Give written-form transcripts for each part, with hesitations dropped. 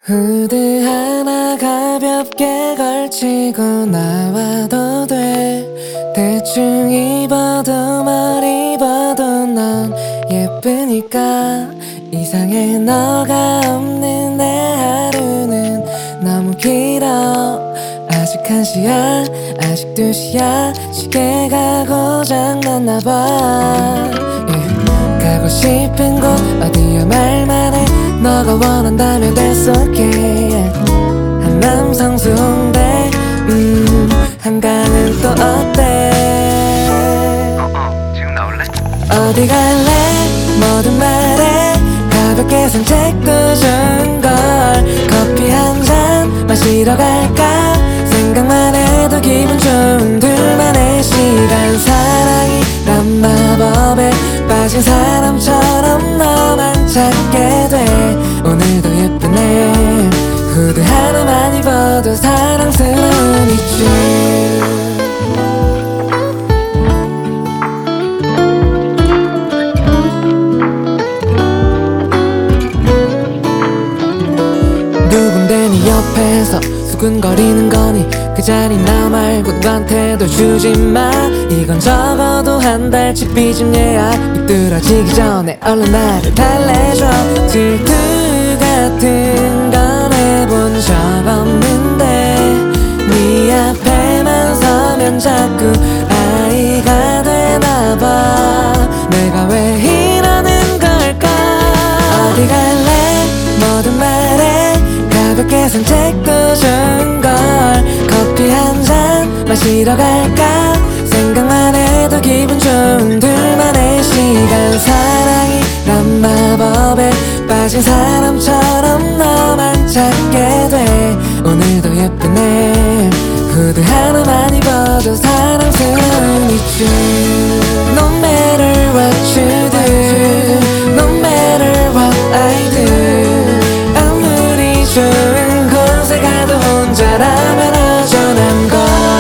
후드 하나 가볍게 걸치고 나와도 돼. 대충 입어도 뭘 입어도 넌 예쁘니까. 이상해 너가 없는 내 하루는 너무 길어. 아직 1시야 아직 2시야 시계가 고장났나봐. 가고 싶은 곳 어디야 말만 해. 너가 원한다면 that's okay. 한남성 수홍대 한강은 또 어때? 지금 나올래? 어디 갈래? 뭐든 말해. 가볍게 산책도 좋은걸. 커피 한 잔 마시러 갈까? 생각만 해도 기분 좋은 둘만의 시간. 사랑이란 마법에 빠진 사람처럼 너만 찾게 돼. 오늘도 예쁘네. 후드 하나만 입어도 사랑스러운 이쯤. 누군데 네 옆에서 수근거리는 거니? 그 자리 나 말고 너한테도 주지마. 이건 적어도 한 달치 빚은 예약. 삐뚤어지기 전에 얼른 나를 달래줘. 질투 같은 건 해본 적 없는데 네 앞에만 서면 자꾸 아이가 되나봐. 내가 왜 이러는 걸까? 어디 갈래? 뭐든 말해. 가볍게 산책도 좋은걸. 커피 한 잔 마시러 갈까? 생각만 해도 기분 좋은 둘만의 시간. 사랑이란 마법에 빠진 사람처럼 너만 찾게 돼. 오늘도 예쁘네. 후드 하나만 입어도 사랑스러운 이쯤. No matter what you do, no matter what I do, 아무리 좋은 곳에 가도 혼자라면 어쩌난걸.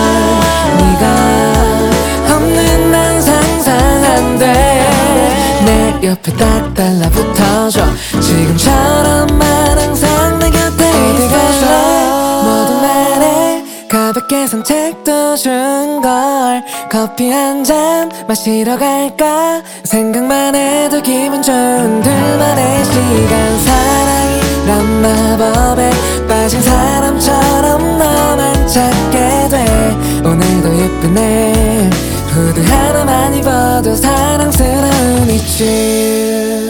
네가 없는 난 상상 안 돼. 내 옆에 딱 달라붙어줘. 지금처럼만 항상 내 곁에 있어줘. 뭐든 말해. 가볍게 산책도 좋은걸. 커피 한 잔 마시러 갈까? 생각만 해도 기분 좋은 둘만의 시간. 사랑이란 마법에 빠진 사람처럼 너만 찾게 돼. 오늘도 예쁘네. 후드 하나만 입어도 사랑스러운 이쯤.